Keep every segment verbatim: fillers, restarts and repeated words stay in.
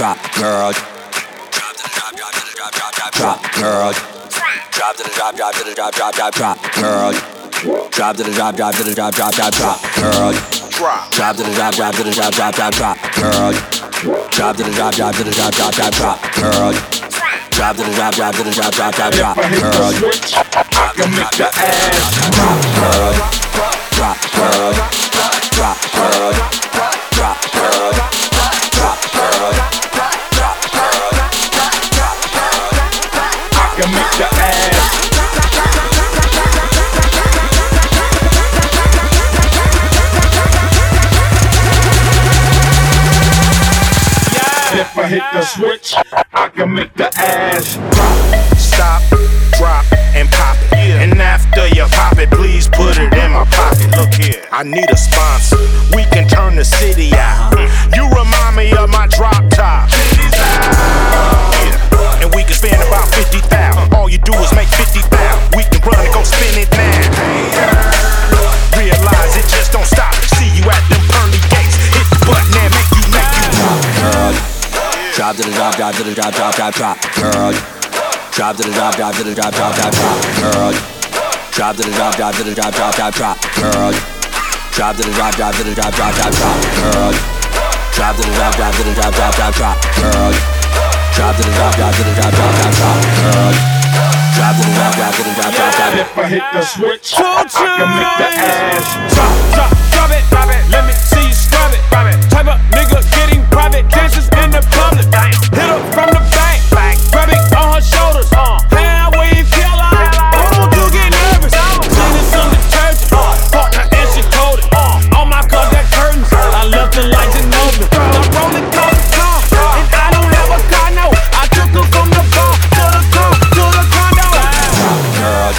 drop, girl. Drop to the drop, drop to the drop, drop, drop, drop, girl. Drop to the drop, drop to the drop, drop, drop, drop, girl. Drop to the drop, drop to the drop, drop, drop, drop, girl. Drop to the drop, drop to the drop, drop, drop, drop, girl. Drop to the drop, drop to the drop, drop, drop, drop, girl. Drop to the drop, drop to the drop, drop, drop, drop, girl. I can make the ass drop, girl. Drop, girl. Drop, girl. Drop, girl. Drop, girl. Drop, girl. Drop, girl. I can make the ass. If I hit the switch, I can make the ass drop. Stop, drop, and pop it. Yeah. And after you pop it, please put it in my pocket. Look here, I need a sponsor. We can turn the city out. You remind me of my drop top. Yeah. And we can spend about fifty thousand. All you do is make fifty thousand. We can run and go spin it now. Realize it just don't stop. See you at them pearly gates. Hit the button and make you make you drop, girl. Drop to the drop, drop to the drop, drop, drop, drop, girl. Drop to the drop, drop to the drop, drop, drop, drop, girl. Drop to the drop, drop to the drop, drop, drop, drop, girl. Drop to the drop, drop to the drop, drop, drop, drop, girl. Drop to the drop, drop to the drop, drop, drop, drop, girl. Drop to the drop, drop to the drop, drop, drop, drop, girl. Drop to the drop, drop to the drop, drop, drop. If I hit the switch, I can make the ass drop, drop, drop it, drop it. Let me see you scrub it, drop it. Type of nigga getting private dances in the public. Hit her from the back, grab it on her shoulders. Hand where you feel like, oh, you get nervous. Cleaning some detergent, partner and she coated. On my car, that curtains, I left the lights in open. I'm rolling down the car, and I don't have a car, no. I took her from the bar to the car, to the condo. Drop, girl.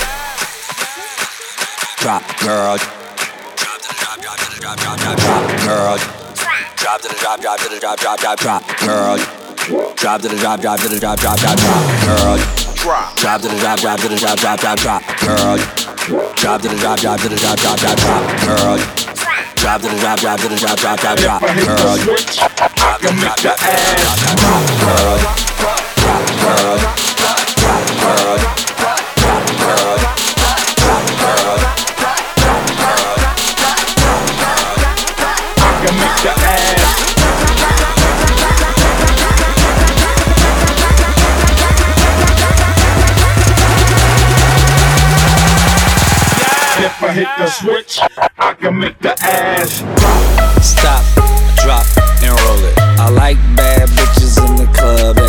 Drop, girl. Drop to the drop, drop to the drop, drop, drop, drop, girl. Drop to the drop, drop to the drop, drop, drop, drop, girl. Drop to the drop, drop to the drop, drop, drop, drop, girl. Drop to the drop, drop to the drop, drop, drop, drop, girl. Drop to the drop, drop to the drop, drop, drop, drop, girl. Drop to the drop, drop to the drop, drop, drop, drop, girl. I can make the ass drop, girl. Drop, girl. Drop, girl. Drop, girl. Drop, girl. Drop, girl. I can make the ass. If I hit the switch, I can make the ass drop. Stop, drop, and roll it. I like bad bitches in the club.